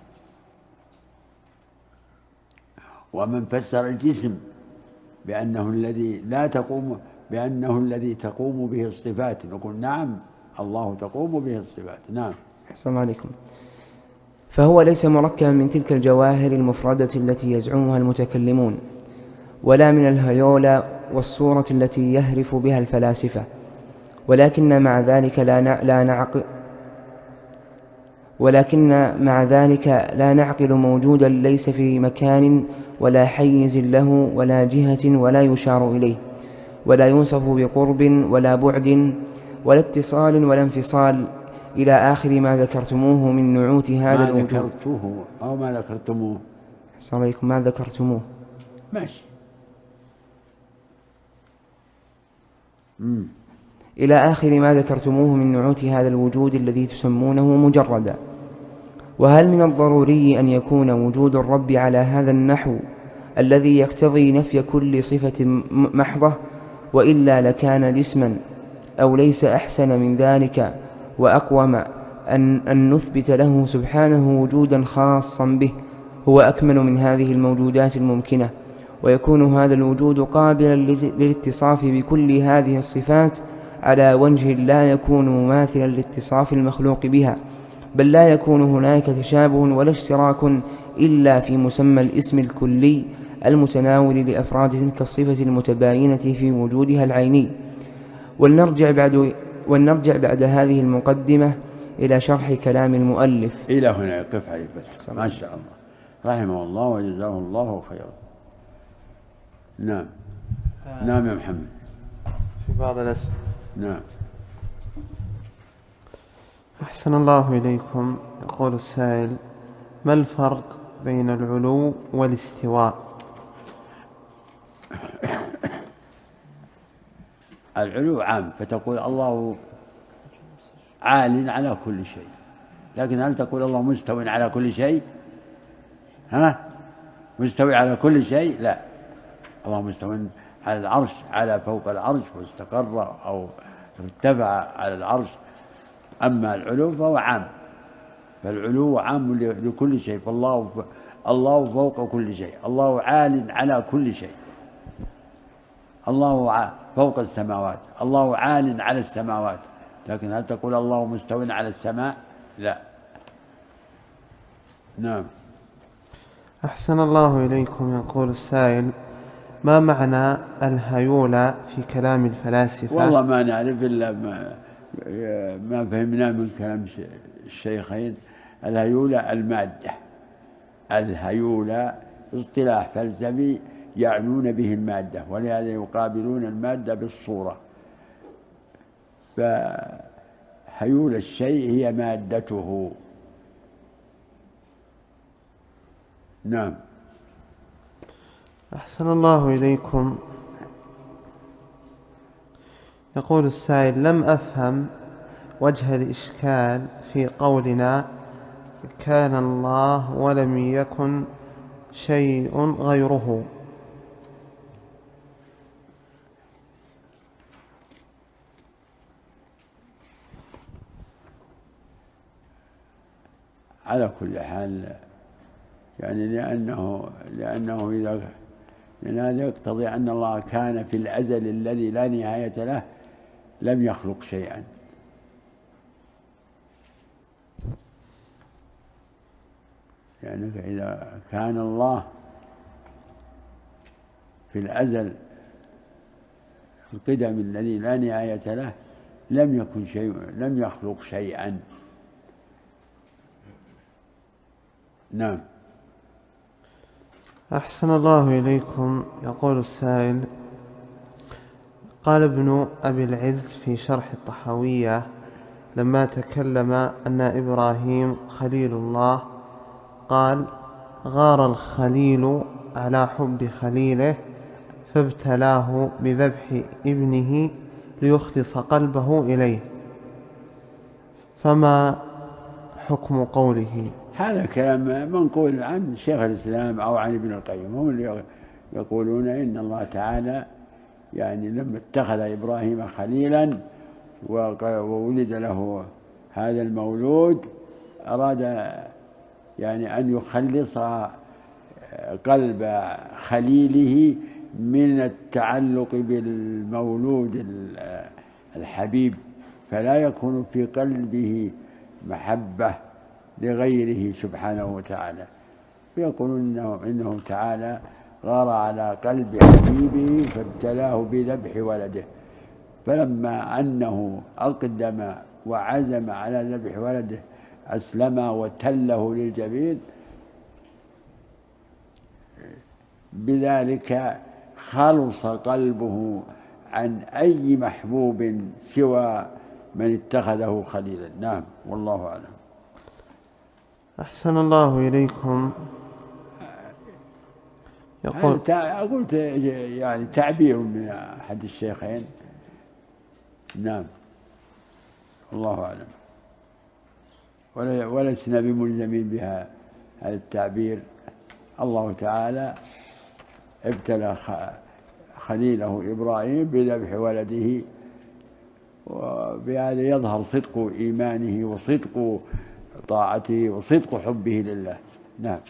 ومن فسر الجسم بأنه الذي تقوم به الصفات نقول نعم الله تقوم به الصفات. نعم. السلام عليكم. فهو ليس مركبا من تلك الجواهر المفردة التي يزعمها المتكلمون، ولا من الهيولى والصورة التي يهرف بها الفلاسفة، ولكن مع ذلك لا نعقل موجودا ليس في مكان ولا حيز له ولا جهة ولا يشار إليه، ولا يوصف بقرب ولا بعد ولا اتصال ولا انفصال، إلى آخر ما ذكرتموه من نعوت هذا الوجود. ما ذكرتوه أو ما ذكرتموه. السلام عليكم. ما ذكرتموه. ماشي. إلى آخر ما ذكرتموه من نعوت هذا الوجود الذي تسمونه مجردا. وهل من الضروري أن يكون وجود الرب على هذا النحو الذي يقتضي نفي كل صفة محضة، وإلا لكان جسما؟ أو ليس أحسن من ذلك وأقوم أن نثبت له سبحانه وجودا خاصا به هو أكمل من هذه الموجودات الممكنة، ويكون هذا الوجود قابلا للاتصاف بكل هذه الصفات على وجه لا يكون مماثلا لاتصاف المخلوق بها، بل لا يكون هناك تشابه ولا اشتراك إلا في مسمى الاسم الكلي المتناول لأفراد تلك الصفة المتباينة في وجودها العيني. ولنرجع بعد هذه المقدمة إلى شرح كلام المؤلف. إلى هنا يقف عليه الفتح. ما شاء الله، رحمه الله وجزاه الله خيرا. نعم. نعم يا محمد. في بعض الأسئلة. نعم. أحسن الله إليكم. يقول السائل: ما الفرق بين العلو والاستواء؟ العلو عام، فتقول الله عال على كل شيء، لكن هل تقول الله مستو على كل شيء؟ مستوي على كل شيء؟ لا، الله مستوى على العرش، على فوق العرش واستقر أو ارتفع على العرش. أما العلو فهو عام، فالعلو عام لكل شيء، الله فوق كل شيء، الله عال على كل شيء، الله فوق السماوات، الله عال على السماوات. لكن هل تقول الله مستو على السماء؟ لا. نعم. أحسن الله إليكم. يقول السائل: ما معنى الهيولى في كلام الفلاسفة؟ والله ما نعرف إلا ما فهمنا من كلام الشيخين. الهيولى المادة، الهيولى اصطلاح فلسفي يعنون به المادة، ولهذا يقابلون المادة بالصورة. فهيول الشيء هي مادته. نعم. أحسن الله إليكم. يقول السائل: لم أفهم وجه الإشكال في قولنا كان الله ولم يكن شيء غيره. على كل حال يعني لأنه هذا يقتضي أن الله كان في الأزل الذي لا نهاية له لم يخلق شيئا. يعني إذا كان الله في الأزل القدم الذي لا نهاية له لم يكن شيء، لم يخلق شيئا. نعم. أحسن الله إليكم. يقول السائل: قال ابن أبي العز في شرح الطحاوية لما تكلم أن إبراهيم خليل الله قال: غار الخليل على حب خليله فابتلاه بذبح ابنه ليخلص قلبه إليه، فما حكم قوله؟ هذا كلام منقول عن شيخ الإسلام أو عن ابن القيم، هم اللي يقولون إن الله تعالى يعني لما اتخذ إبراهيم خليلا وولد له هذا المولود أراد يعني أن يخلص قلب خليله من التعلق بالمولود الحبيب، فلا يكون في قلبه محبة لغيره سبحانه وتعالى. ويقولون إنه تعالى غار على قلب حبيبه فابتلاه بذبح ولده، فلما أنه أقدم وعزم على ذبح ولده أسلم وتله للجبين، بذلك خلص قلبه عن أي محبوب سوى من اتخذه خليلا. نعم، والله أعلم. أحسن الله إليكم. يقول قلت يعني تعبير من أحد الشيخين. نعم، الله أعلم، ولسنا بملزمين بها هذا التعبير. الله تعالى ابتلى خليله إبراهيم بذبح ولده، وبهذا يظهر صدق إيمانه وصدق طاعته وصدق حبه لله. نعم.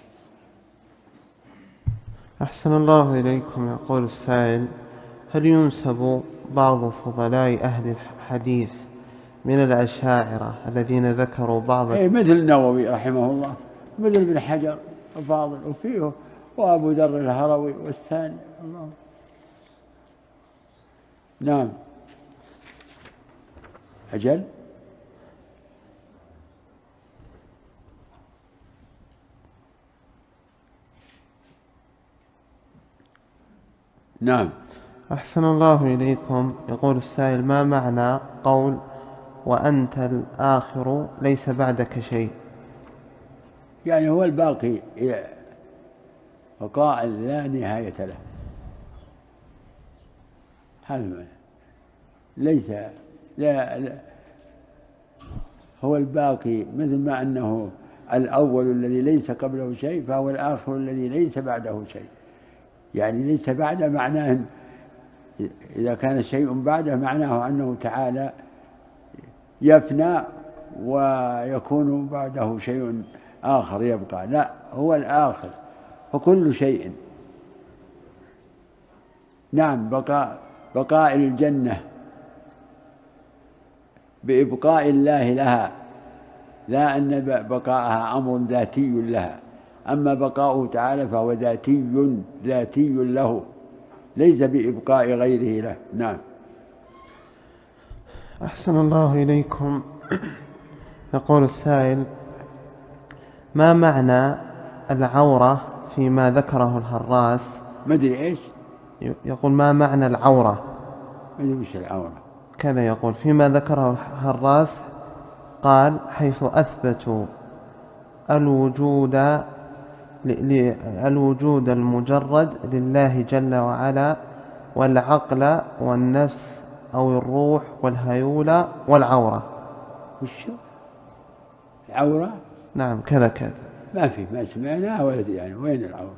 أحسن الله إليكم. يقول السائل: هل ينسب بعض فضلاء أهل الحديث من الأشاعرة الذين ذكروا بعض مثل النووي رحمه الله، مثل ابن حجر وفاضل وفيه وأبو ذر الهروي والثاني. الله. نعم. أجل. نعم. أحسن الله إليكم. يقول السائل: ما معنى قول وأنت الآخر ليس بعدك شيء؟ يعني هو الباقي بقاء لا نهاية له، هذا ليس لا هو الباقي، مثل ما أنه الأول الذي ليس قبله شيء، فهو الآخر الذي ليس بعده شيء. يعني ليس بعده معناه إذا كان شيء بعده معناه أنه تعالى يفنى ويكون بعده شيء آخر يبقى. لا، هو الآخر فكل شيء. نعم، بقاء الجنة بإبقاء الله لها، لا أن بقاءها أمر ذاتي لها، أما بقاؤه تعالى فهو ذاتي له، ليس بإبقاء غيره له. نعم. أحسن الله إليكم. يقول السائل: ما معنى العورة فيما ذكره الهراس؟ ما أدري إيش يقول: ما معنى العورة؟ ما أدري وش العورة. كذا يقول: فيما ذكره الهراس قال: حيث أثبتوا الوجود المجرد لله جل وعلا، والعقل والنفس أو الروح والهيولى والعورة. وش العورة؟ نعم كذا. ما سمعناها ولد. يعني وين العورة؟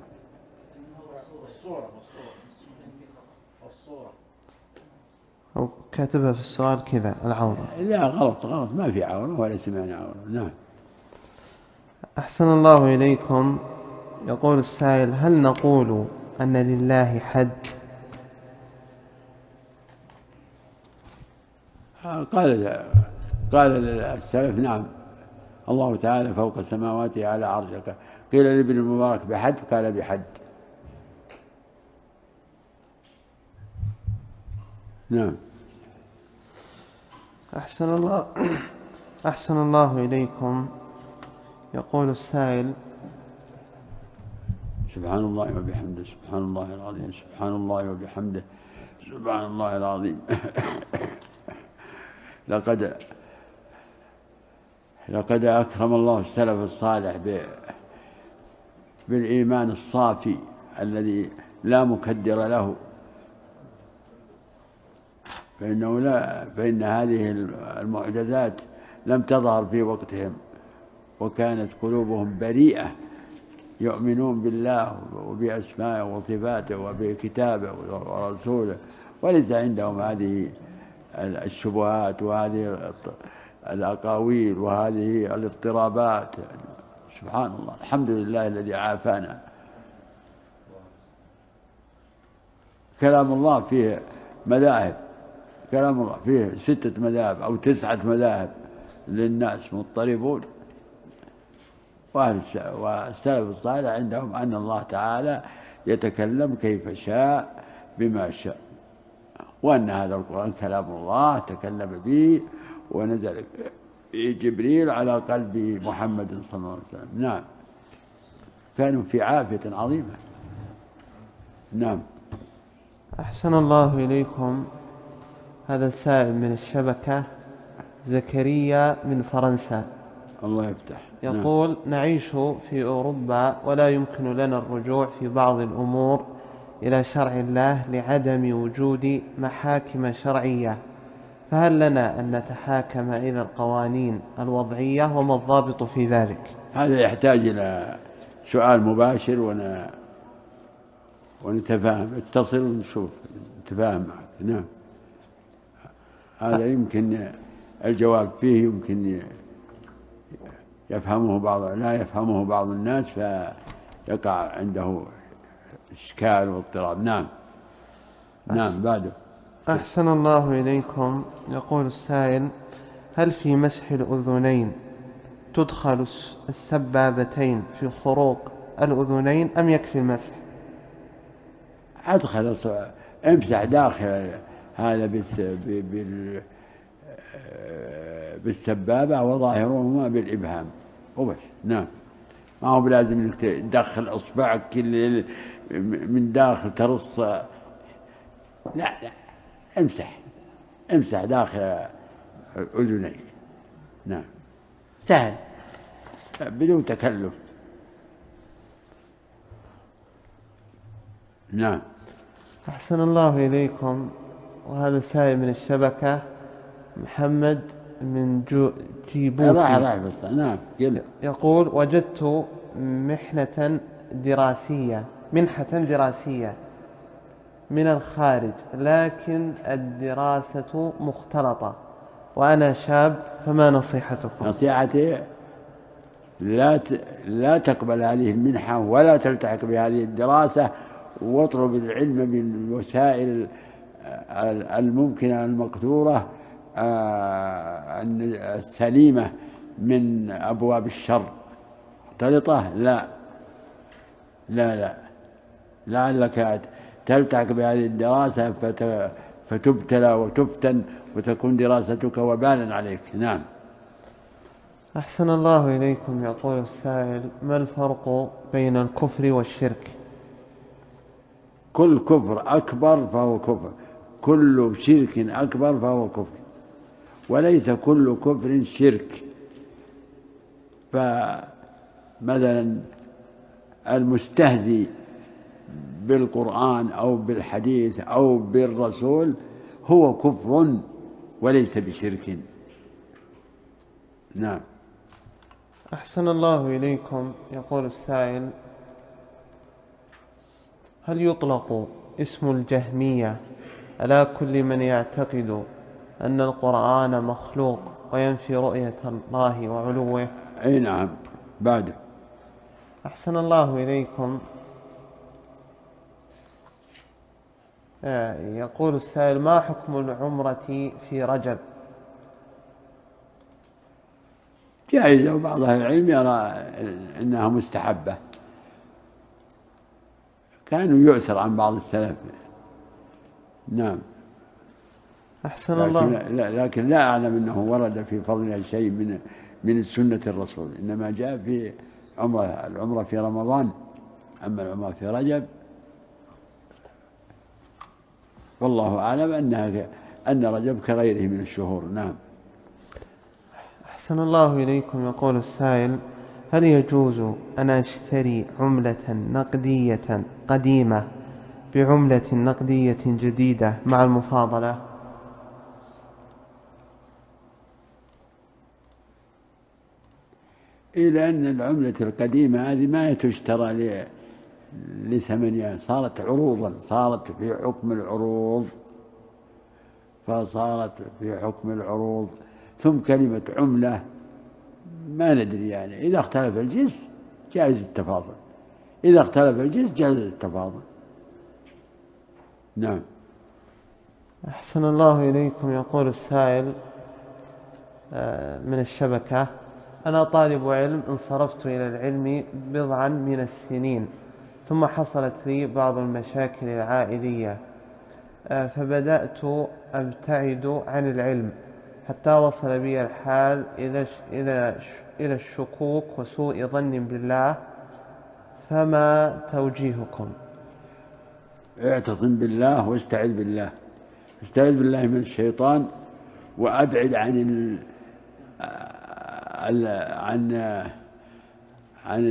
الصورة أو كاتبها في السؤال كذا العورة. لا، غلط، ما في عورة ولا سمعنا عورة. نعم. أحسن الله إليكم. يقول السائل: هل نقول أن لله حد؟ قال السلف: نعم، الله تعالى فوق السماوات على عرشه. قيل لابن المبارك: بحد؟ قال: بحد. نعم. أحسن الله إليكم. يقول السائل: سبحان الله وبحمده، سبحان الله العظيم، سبحان الله وبحمده، سبحان الله العظيم. لقد أكرم الله السلف الصالح بالإيمان الصافي الذي لا مكدر له، فإن هذه المعجزات لم تظهر في وقتهم، وكانت قلوبهم بريئة، يؤمنون بالله وبأسمائه وصفاته وبكتابه ورسوله، وليس عندهم هذه الشبهات وهذه الأقاويل وهذه الاضطرابات. سبحان الله، الحمد لله الذي عافانا. كلام الله فيه مذاهب، كلام الله فيه 6 مذاهب أو 9 مذاهب للناس مضطربون، والسلف الصالح عندهم أن الله تعالى يتكلم كيف شاء بما شاء، وأن هذا القرآن كلام الله تكلم به ونزل جبريل على قلب محمد صلى الله عليه وسلم. نعم، كانوا في عافية عظيمة. نعم. أحسن الله إليكم. هذا السائل من الشبكة زكريا من فرنسا، الله يفتح. يقول: نعيش في أوروبا ولا يمكن لنا الرجوع في بعض الأمور إلى شرع الله لعدم وجود محاكم شرعية، فهل لنا أن نتحاكم إلى القوانين الوضعية، وما الضابط في ذلك؟ هذا يحتاج إلى سؤال مباشر ونتفاهم، اتصل ونشوف نتفاهم معك. نعم، هذا يمكن الجواب فيه يمكن لا يفهمه بعض الناس فيقع عنده إشكال واضطراب. نعم. نعم. بعده. أحسن الله إليكم. يقول السائل: هل في مسح الأذنين تدخل السبابتين في خروق الأذنين أم يكفي المسح؟ امسح داخل هذا بالسبابة وظاهرهما بالإبهام وبس. نعم، ما هو بلازم انك تدخل اصبعك من داخل ترص لا لا، امسح داخل أذنيك. نعم، سهل بدون تكلف. نعم. أحسن الله إليكم. وهذا سائل من الشبكة، محمد من جيبوتي. نعم. يقول: وجدت منحة دراسية من الخارج، لكن الدراسة مختلطة وأنا شاب، فما نصيحتكم؟ نصيحتي لا تقبل هذه المنحة ولا تلتحق بهذه الدراسة، واطلب العلم بالوسائل الممكنة المقدورة السليمة من أبواب الشر. مختلطة لا لا لا، لعلك تلتحق بهذه الدراسة فتبتلى وتفتن وتكون دراستك وبالا عليك. نعم. أحسن الله إليكم. يقول السائل: ما الفرق بين الكفر والشرك؟ كل كفر أكبر فهو كفر، كل شرك أكبر فهو كفر، وليس كل كفر شرك. فمثلا المستهزي بالقرآن أو بالحديث أو بالرسول هو كفر وليس بشرك. نعم. أحسن الله إليكم. يقول السائل: هل يطلق اسم الجهمية على كل من يعتقد أن القرآن مخلوق وينفي رؤية الله وعلوه؟ أي نعم. بعد. أحسن الله إليكم. يقول السائل: ما حكم العمرة في رجب؟ جائزة، وبعض أهل العلم يرى أنها مستحبة، كانوا يؤثر عن بعض السلف. نعم. أحسن الله. لكن لا أعلم أنه ورد في فضلها شيء من سنة الرسول، إنما جاء في العمرة في رمضان. أما العمرة في رجب والله أعلم أن رجب كغيره من الشهور. نعم. أحسن الله إليكم. يقول السائل: هل يجوز أن أشتري عملة نقدية قديمة بعملة نقدية جديدة مع المفاضلة؟ إلى أن العملة القديمة هذه ما تشترى لثمنها، صارت عروضا، صارت في حكم العروض. ثم كلمة عملة ما ندري، يعني إذا اختلف الجنس جائز التفاضل، إذا اختلف الجنس جائز التفاضل. نعم. أحسن الله إليكم. يقول السائل من الشبكة: أنا طالب علم، انصرفت إلى العلم بضعا من السنين، ثم حصلت لي بعض المشاكل العائلية، فبدأت أبتعد عن العلم حتى وصل بي الحال إلى الشكوك وسوء ظن بالله، فما توجيهكم؟ اعتصم بالله واستعذ بالله. استعذ بالله من الشيطان، وأبعد عن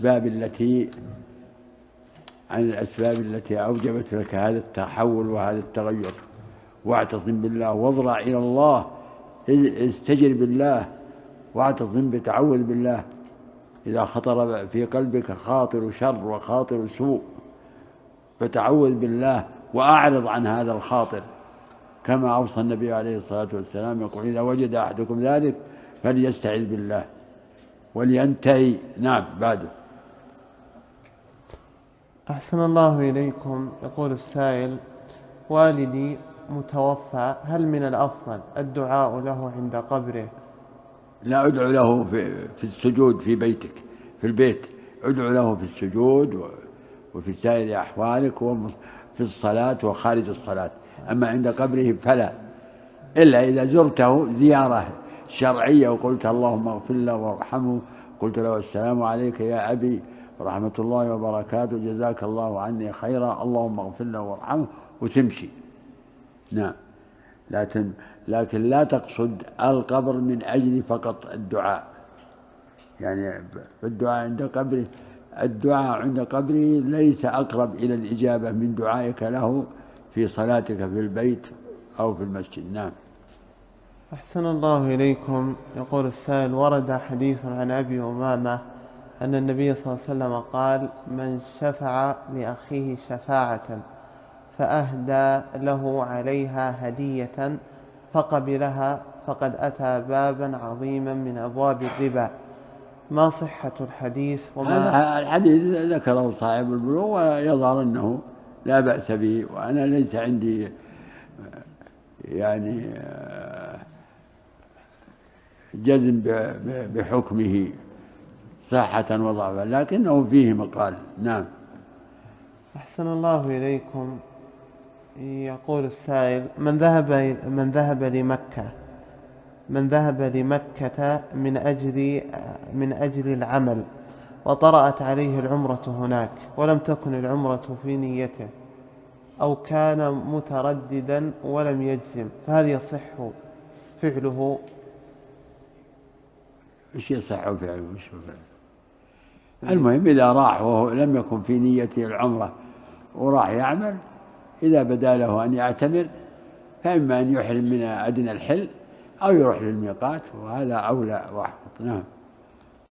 الأسباب التي أوجبت لك هذا التحول وهذا التغير. واعتصم بالله واضرع إلى الله، استجر بالله واعتصم بتعوذ بالله. إذا خطر في قلبك خاطر شر وخاطر سوء فتعوذ بالله وأعرض عن هذا الخاطر، كما أوصى النبي عليه الصلاة والسلام يقول: إذا وجد أحدكم ذلك فليستعذ بالله ولينتهي. نعم. بعده. أحسن الله إليكم. يقول السائل: والدي متوفى، هل من الأفضل الدعاء له عند قبره؟ لا، ادعو له في السجود في بيتك، في البيت، ادعو له في السجود وفي سائر أحوالك وفي الصلاة وخارج الصلاة. أما عند قبره فلا، إلا إذا زرته زيارة شرعية وقلت: اللهم اغفر له وارحمه، قلت له: السلام عليك يا أبي ورحمة الله وبركاته، جزاك الله عني خيرا، اللهم اغفر له وارحمه، وتمشي. نعم. لكن لا تقصد القبر من أجل فقط الدعاء، يعني الدعاء عند قبره، الدعاء عند قبره ليس أقرب إلى الإجابة من دعائك له في صلاتك في البيت أو في المسجد. نعم. أحسن الله إليكم. يقول السائل: ورد حديث عن أبي أمامة أن النبي صلى الله عليه وسلم قال: من شفع لأخيه شفاعة فأهدى له عليها هدية فقبلها فقد أتى بابا عظيما من أبواب الربا. ما صحة الحديث؟ هذا الحديث ذكره صاحب البلوغ ويظهر أنه لا بأس به، وأنا ليس عندي يعني جزم بحكمه صحة وضعفا، لكنه فيه مقال. نعم. أحسن الله إليكم. يقول السائل: من ذهب لمكة من أجل العمل، وطرأت عليه العمرة هناك ولم تكن العمرة في نيته، أو كان مترددا ولم يجزم، فهل يصح فعله؟ إيش يصح فعله؟ المهم إذا راح وهو لم يكن في نيته العمرة وراح يعمل، إذا بدا له أن يعتمر فإما أن يحرم من أدنى الحل أو يروح للميقات، وهذا أولى وأحفظ. نعم.